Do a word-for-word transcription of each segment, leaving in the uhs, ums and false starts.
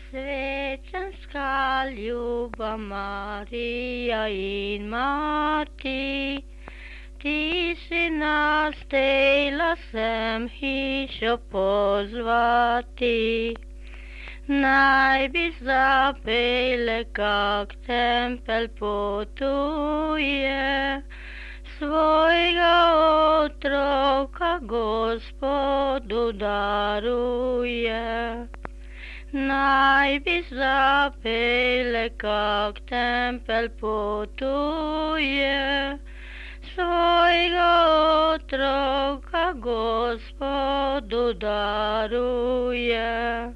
Svećanska ljubav Marija in Mati, ti si nas htjela sem hišo pozvati. Naj bi zapele, kak tempelj potuje, svojega otroka Gospodu daruje. Naj bi zapele, kak tempelj potuje, svojega otroka Gospodu daruje.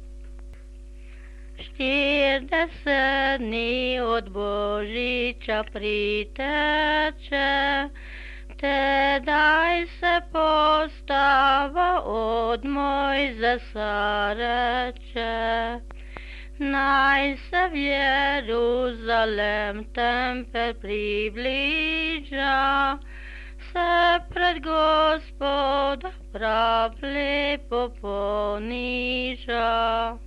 Štirideset dni od Božiča priteče, tedaj se postava od Mojzesa reče. Naj se v Jeruzalem tempelj približa, se pred Gospoda prav lepo poniža.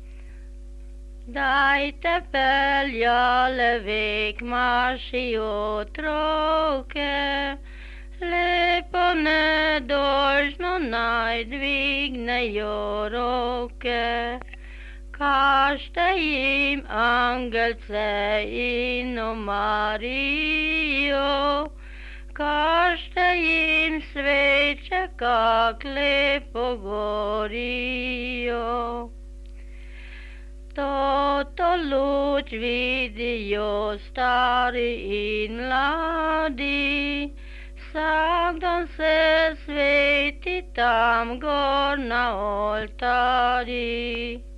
Dajte peljale vek maši otroke, lepo nedolžno naj dvignejo roke. Kažte jim angelce in o Marijo, kažte jim sveče, kak lepo gorijo. Toto luč vidijo stari in mladi, vsak dan se sveti tam gor na oltarji.